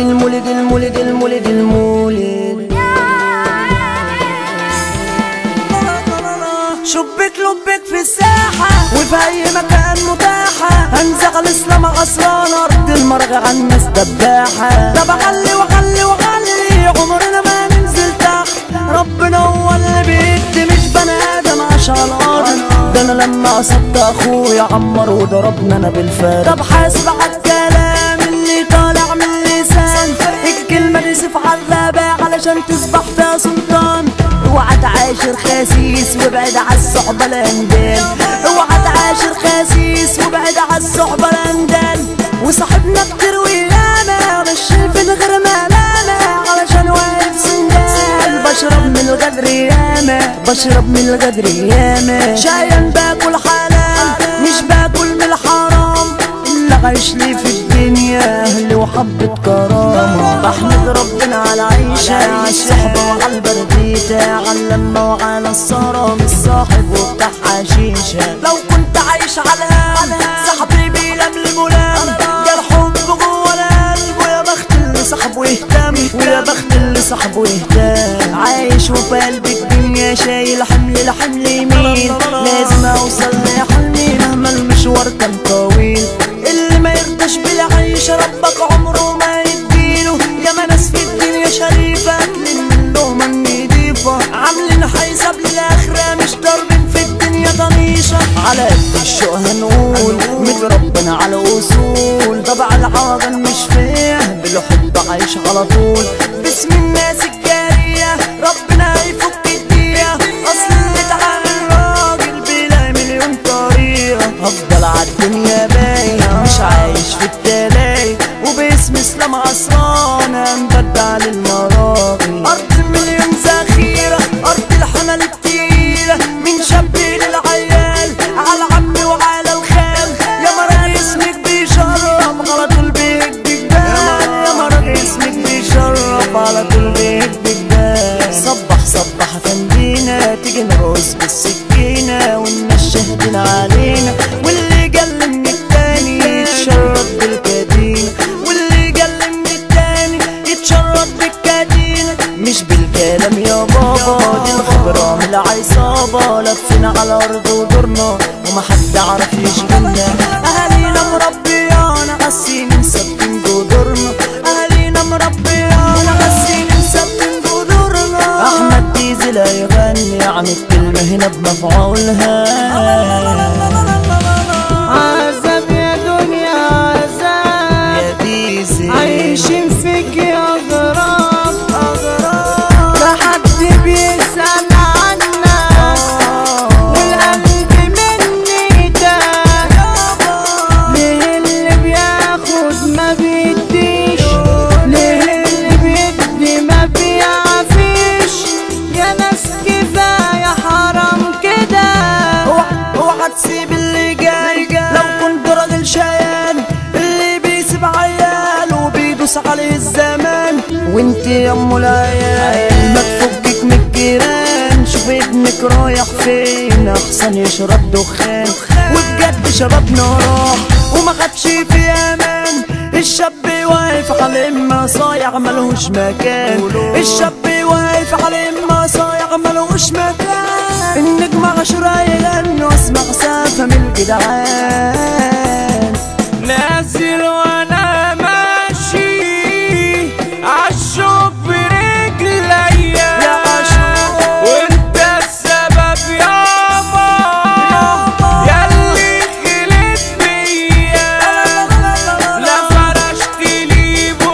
المولد المولد المولد المولد. شبك لبك في الساحة وفي أي مكان متاحة، هنزغ الإسلام غصران أرض المرغى عن الناس دباحة. طب أغلي وأغلي وأغلي عمرنا ما ننزل تحت، ربنا هو اللي بيدي مش بني آدم عشان الأرض. ده أنا لما قصدت أخويا عمر وضربنا أنا بالفارق. طب حاسب عالكلام اللي طالع من اللسان، الكلمة دي سيف عالغابة علشان تصبح فيها سلطان. اوعى تعاشر خسيس وابعد عالصحبة الاندال، اوعى تعاشر خسيس وابعد عالصحبة الاندال. وصاحبنا كتير ويانا ماشي في غير ملامة علشان واقف سندال. بشرب من الغدر ياما، بشرب من الغدر ياما، شايان باكل حلال مش باكل من الحرام. اللي عايش لي في الدنيا اهلي وحبة كرامة. بحمد ربنا على العيشة، على الصحبة وعلى البرديتة، على اللمة وعلى الصرام، الصاحب وبتاع حشيشة. لو كنت عايش على صاحبي بيلملم ولام، يا الحب جوه القلب ويا بخت اللي صاحبه يهتم، ويا بخت اللي صاحبه يهتم. عايش وفي قلب الدنيا شايل حمل لحمل يمين، لازم اوصل لحلمي مهما المشوار كان طويل. اللي ما يرضاش بالعيشة ربك عمره ما يديله، ياما ناس في الدنيا شريفة اكلين من لقمة نضيفة، عاملين حساب للآخرة مش ضاربين في الدنيا طنيشة. على قد الشوق هنقول متربنا على أصول، طبع العاقل مش فيه بالحب عايش على طول. باسم الناس الجارية ربنا هيفك الدنيا، أصل اللي تعامل راجل بلا مليون طريقة. هفضل عالدنيا بايع مش عايش في التلاقي، وباسم اسلام عصران هنبدع للمراقي. أرض المليون ذخيرة، أرض الحمل التقيلة، من شاب للعيال على عمي وعلى الخال. يا مرة اسمك بيشرف على طول بيهد جبال، يا مرة اسمك بيشرف على طول بيهد جبال. صبح صبح فندينا تيجي نرقص بالسكينة، والناس شاهدين علينا، واللي جل من التاني يتشرف بالكدينة، واللي جل من التاني يتشرف بالكدينة. مش بالكلام يا بابا، دي الخبرة من العصابة، لفينا على الأرض ودورنا ومحد عرف يشغلنا. أهالينا مربيانا غسين مثبتين جذورنا، أهالينا مربيانا غسين مثبتين جذورنا. أحمد ديزل هيغني عن الكلمة هنا بمفعولها. عذاب يا دنيا عذاب يا ديزل عايشين فيك يا غرام، لا حد بيسأل عنك والقلب مني ده. ليه اللي بياخد ما بيديش، ليه اللي بيدي ما بيعفيش. يا ناس كفاية حرام كده. اوعى تسيب اللي جاي، لو كنت راجل شيان اللي بيسيب عيال وبيدوس عليه الزمان. وانت يا ام العيال ما تفكك من الجيران، شوف ابنك رايح فين احسن يشرب دخان. وبجد شبابنا راح وما خدش في امان، الشاب واقف على اما صايع ملوش مكان، الشاب واقف على اما صايع ملوش مكان. النجم عشرة يغنوا اسمع سافة من الجدعان. نازل وانا ماشي عالشوق برجليا، وانت السبب يابا ياللي خلت بيا. لا فرشت لي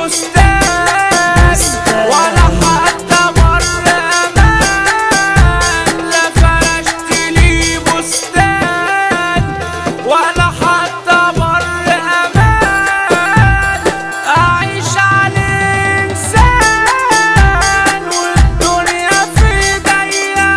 بستان ولا حتى مرة امان، لا فرشت لي بستان ولا حتى مرة امان. اعيش على انسان والدنيا في ايديا.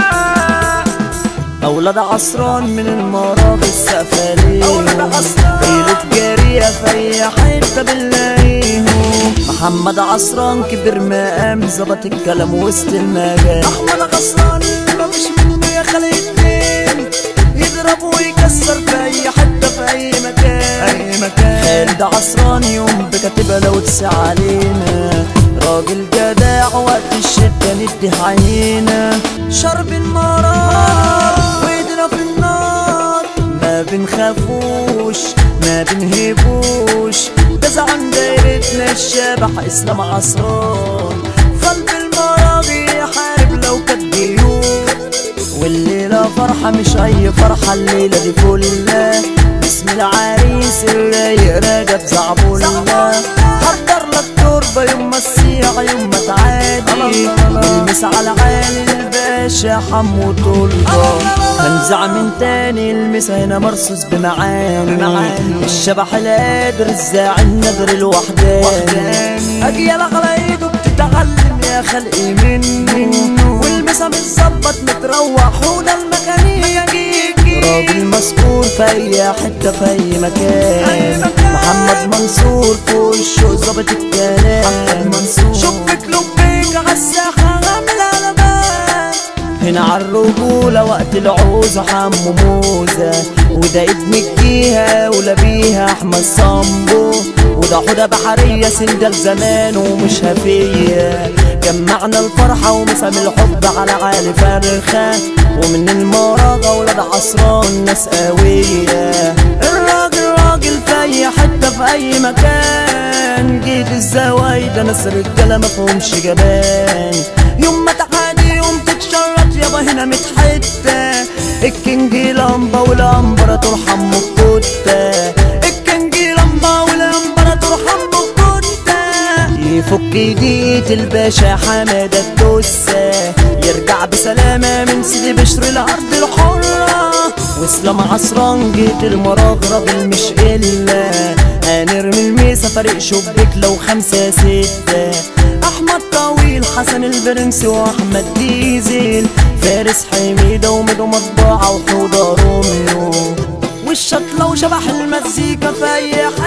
اولاد عصران من المراغي السفالين، ليلة جارية في اي حتة بنلاقيهم. محمد عصران كبر مقام ظبط الكلام وسط المجال. احمد عصران ما مش منه يا خلق الدين، يضرب ويكسر في اي حتة في اي مكان. خالد عصران يوم بكاتبة لو تسع علينا، راجل جدع وقت الشدة ندي عينينا، شرب المرار وايدنا في النار، ما بنخافوش ما بنهيبوش، ده زعم دايرتنا الشبح اسلام عصران، قلب المراغي يحارب لو كانت جيوب، والليلة فرحة مش أي فرحة، الليلة دي فلة باسم العريس الرايق رجب زعبولة، حضر لك تربة يوم ما السيع يوم ما تعادي، والمس على عالي الباشا حمو طلبة، هنزع من تاني المس هنا مرصوص بمعاني، الشبح القادر الزاعي النذر الوحداني، أجيال على ايده بتتعلم يا خلقي منه، والمسا متظبط متروح وده المكانية راجل مسؤول في اي حتة في اي مكان، محمد منصور فوق الشوق ظابط الكلام، شبك لبيك عالساحة عامل علامات، هنا عالرجولة وقت العوزة حمو موزة، وده ابن الجيهة ولبيها احمد صامبو، وده حودة بحرية سندل زمان ومش هفية، جمعنا الفرحة ومسام الحب على عالي فرخة، ومن المراغة ولاد عصران ناس قوية، الراجل راجل في اي حتة في اي مكان، جيت الزوايدة ناس رجالة مفهومش جبان، يوم ما تعادي يوم تتشرط يابا هنا متحتة، الكينج لمبة والامبراطور حمو الكتة، الكينج لمبة والامبراطور حمو الكتة، يفك ايديت الباشا حمادة الدوسة، يرجع بسلامة من سيدي بشر الأرض الحرة، واسلام عصران جيت المراغ راجل مش إلا، هنرمي الميسة فريق شبك لو 5 6، أحمد طويل حسن البرنس وأحمد ديزل، فارس حميدة وميدو مطبوعة وحوضة روميو، والشطلة وشبح المزيكا في أي